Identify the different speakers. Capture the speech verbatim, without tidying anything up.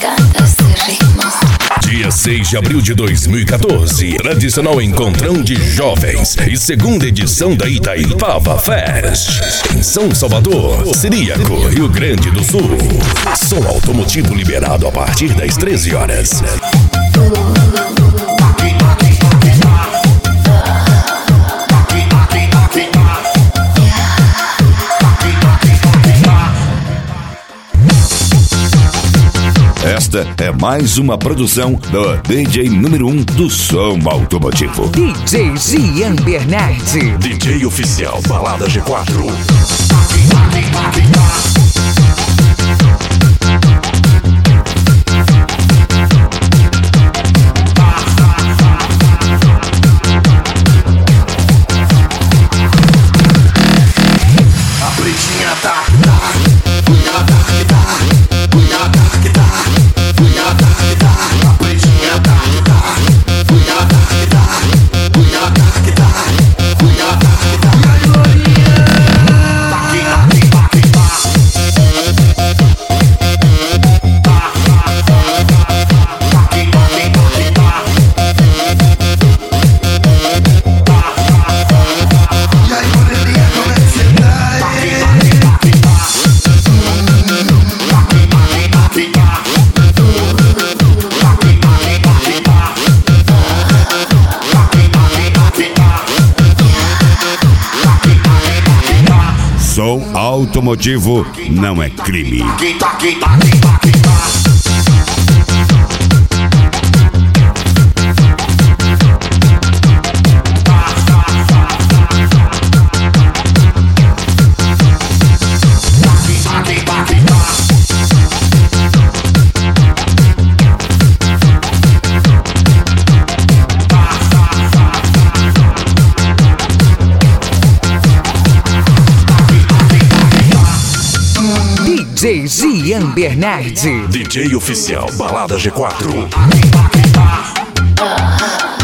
Speaker 1: encanta esse ritmo.
Speaker 2: Dia seis de abril de dois mil e quatorze, tradicional encontrão de jovens e segunda edição da Itaipava Fest. Em São Salvador, Ciríaco, Rio Grande do Sul. Som automotivo liberado a partir das treze horas.
Speaker 3: Esta é mais uma produção do D J número um do som automotivo.
Speaker 4: D J Gian Bernardi.
Speaker 2: D J oficial Balada G quatro.
Speaker 3: Som automotivo não é crime.
Speaker 4: D J Gian Bernardi.
Speaker 2: D J oficial Balada G quatro.